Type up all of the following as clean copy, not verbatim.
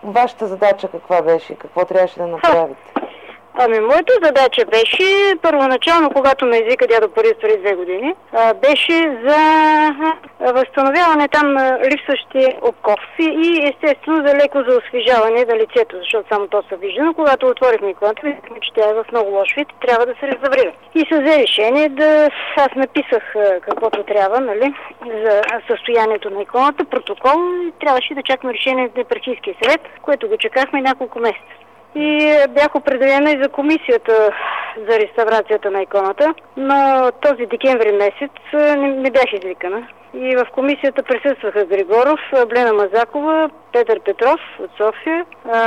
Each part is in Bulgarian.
вашата задача каква беше? Какво трябваше да направите? Моята задача беше, първоначално, когато ме извика дядо Борис преди 2 години, беше за възстановяване там на липсващи обкови и естествено за леко за освежаване на лицето, защото само то се вижда. Но когато отворихме иконата, видяхме, че тя е в много лош вид и трябва да се реставрира. И се взе решение аз написах каквото трябва, нали, за състоянието на иконата, протокол, и трябваше да чакаме решение на епархийския съвет, което го чакахме няколко месеца. И бях определена и за комисията за реставрацията на иконата, но този декември месец не бях извикана. И в комисията присъстваха Григоров, Блена Мазакова, Петър Петров от София,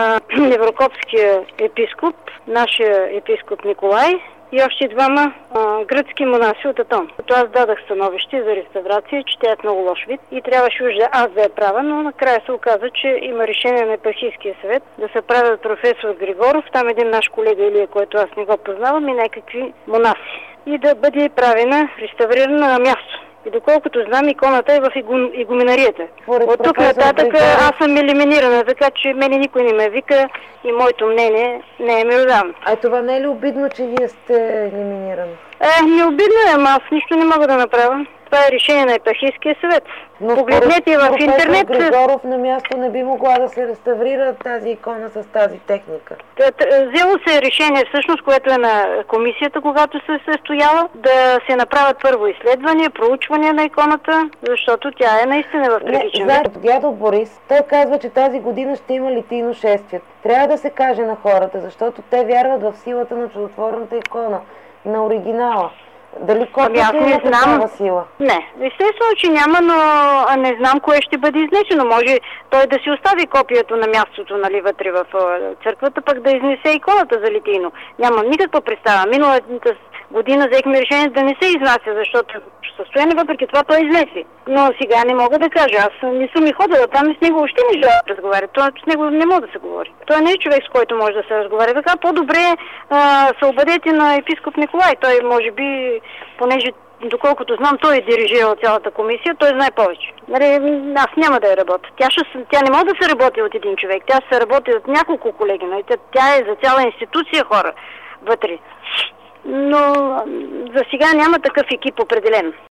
Неврокопския епископ, нашия епископ Николай и още 2 гръцки монаси от Атон. Като аз дадах становище за реставрация, че тя е в много лош вид и трябваше уж аз да я правя, но накрая се оказа, че има решение на епархийския съвет да се прави от професор Григоров, там един наш колега Илия, който аз не го познавам, и някакви монаси. И да бъде правена, реставрирана на място. И доколкото знам, иконата е в игуменарията. От тук нататък аз съм елиминирана, така че мене никой не ме вика и моето мнение не е меродавно. А това не е ли обидно, че вие сте елиминирани? Не обидно е, ама аз нищо не мога да направя. Това е решение на епархийския съвет. Но погледнете в интернет. Григоров на място не би могла да се реставрира тази икона с тази техника. Взело се решение всъщност, което е на комисията, когато се състояла, да се направят първо изследвания, проучвания на иконата, защото тя е наистина в трагичен вид. Дядо Борис, той казва, че тази година ще има литийно шествие. Трябва да се каже на хората, защото те вярват в силата на чудотворната икона, на оригинала. Дали копията има такава сила? Не, естествено, че няма, но не знам кое ще бъде изнесено. Може той да си остави копието на мястото, нали, вътре в църквата, пък да изнесе иконата за литийно. Нямам никаква представа. Миналата година взехме решение да не се изнася, защото в състояние, въпреки това той изнесе. Но сега не мога да кажа. Аз не съм и ходила там и с него още не желая да разговаря. С него не мога да се говори. Той не е човек, с който може да се разговаря. Така по-добре се обадете на епископ Николай. Той може би, понеже доколкото знам, той е дирижирал цялата комисия, той знае повече. Аз няма да я работя. Тя не може да се работи от един човек. Тя се работи от няколко колеги. Тя е за цяла институция хора вътре. Но за сега няма такъв екип определен.